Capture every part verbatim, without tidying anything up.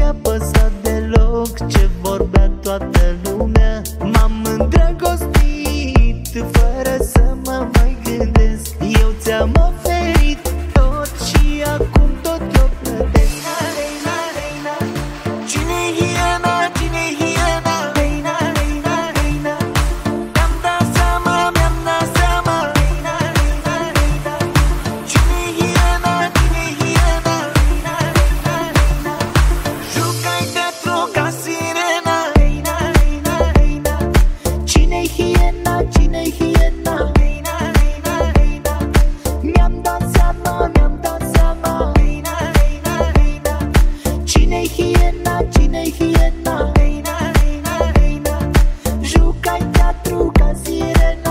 mi-a păsat deloc ce vorbea toată lumea. M-am îndrăgostit fără să mă mai gândesc. Eu ți-am oferit tot și acum tot eu plătesc. Reina, reina, cine-i hiena, cine-i hiena? Reina, reina, reina, mi-am dat seama, mi-am dat seama. Reina, reina, reina, cine-i hiena, cine-i hiena? Reina, reina, reina, jucai teatru ca sirena. Reina, reina, reina, cine-i hiena, cine-i hiena? Reina, reina, reina, mi-am dat seama, mi-am dat seama. Reina, reina, reina, cine-i hiena, cine-i hiena? Reina, reina, reina, jucai teatru ca sirena.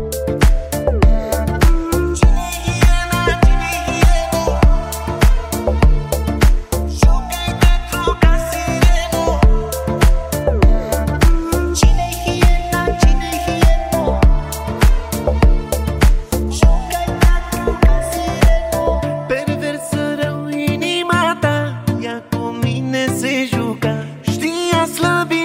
Cine-i hiena, cine-i hiena? Jucai teatru ca sirena. Cine-i hiena, cine-i hiena? Jucai teatru ca sirena. Perversă rău inima ta, ea cu mine se juca. Știa slăbi